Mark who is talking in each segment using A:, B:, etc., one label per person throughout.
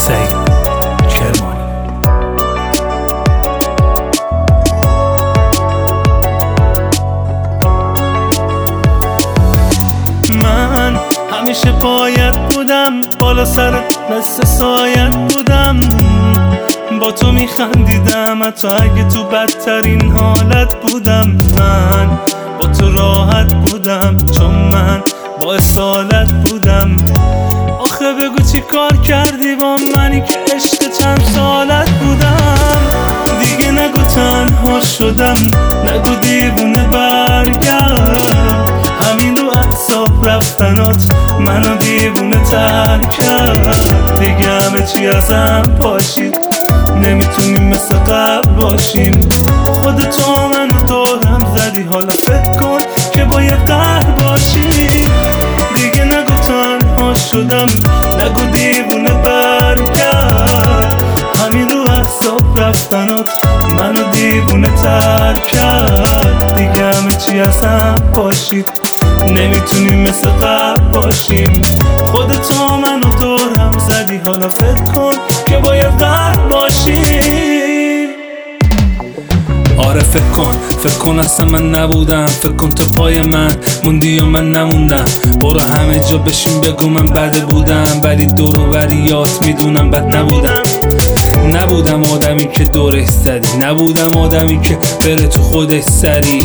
A: سعید کرمانی. من همیشه باید بودم بالا سرت مثل سایت بودم، با تو میخندیدم حتی اگه تو بدترین حالت بودم. من با تو راحت بودم چون من با اصالت بودم. آخه بگو چی کار کردی با منی که عشق چند سالت بودم. دیگه نگو تنها شدم، نگو دیوونه برگرد. همین رو اعصاب رفتنات منو دیوونه تر کرد. دیگه همه چی ازم پاشید، نمیتونیم مثل قبل باشیم. خودتو منو دورم زدی، حالا فکر کن که باید قهر باشیم. دیگه نگو تنها شدم، نگو دیوونه برگرد. همین رو اعصاب رفتنات منو دیوونه تر کرد. دیگه همه چی ازم پاشید، نمیتونیم مثل قبل باشیم. خودتو منو دورم زدی، حالا فکر کن که باید قهر باشیم. آره فکر کن اصلا من نبودم. فکر کن تو پای من موندی و من نموندم. برو همه جا بشین بگو من بده بودم، ولی دور و بریات میدونم بد نبودم آدمی که دورش زدی، نبودم آدمی که بره تو خودش سری.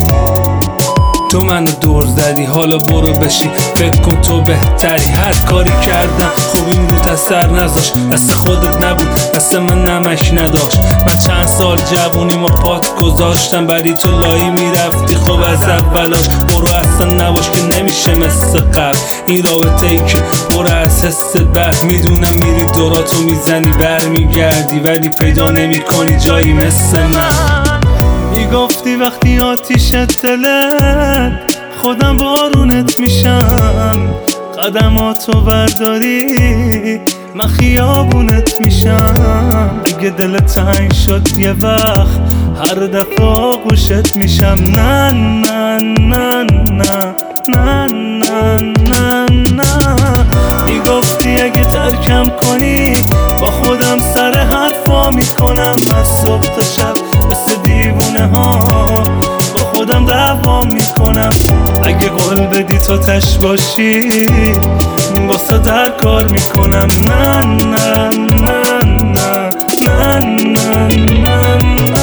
A: تو منو دور زدی، حالا برو بشین فکر کن تو بهتری. هر کاری کردم خوب این روت اثر نذاشت، دست خودت نبود دست من نمک نداشت. من چند سال جوونیمو پات گذاشتم، بعدی تو لایی میرفتی خب از اولاش. برو اصلا نباش که نمیشه مثل قبل این رابطه ای که برو از حس بد. میدونم میری دوراتو میزنی برمیگردی، ولی پیدا نمی کنی جایی مثل من. میگفتی وقتی آتیش دلت خودم بارونت میشم، قدماتو برداری من خیابونت میشم. اگه دلت تنگ شد یه وقت هر دفعه آغوشت میشم. نه نه نه نه نه نه نه نه. میگفتی اگه ترکم کنی با خودم سر حرفا میکنم. از صبح تا شب مثل دیوونه ها با خودم دعوا میکنم. اگه قول بدی تو تش باشی واسه در کار میکنم. نه نه نه نه نه نه نه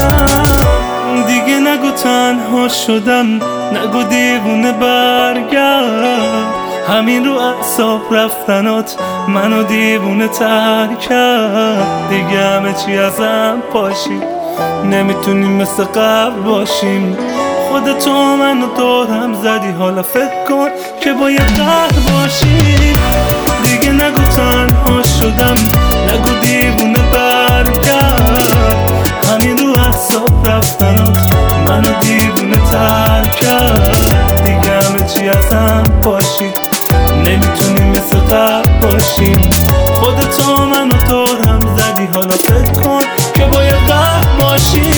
A: نه. دیگه نگو تنها شدم، نگو دیوونه برگرد. همین رو اعصاب رفتنات منو دیوونه تر کرد. دیگه همه چی ازم پاشید، نمیتونیم مثل قبل باشیم. خودتو منو دورم زدی، حالا فکر کن که باید قهر باشیم. دیگه نگو تنها شدم، نگو دیوونه برگرد. همین رو اعصاب رفتنات منو دیوونه تر کرد. دیگه همه چی ازم پاشید، نمیتونیم مثل قبل باشیم. خودتو منو دورم زدی، حالا فکر کن که باید قهر باشیم.